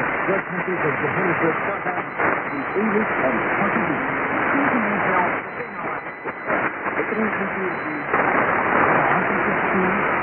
Good countries of Johannesburg, South Africa, in English and Portuguese. Continental, the green country of the African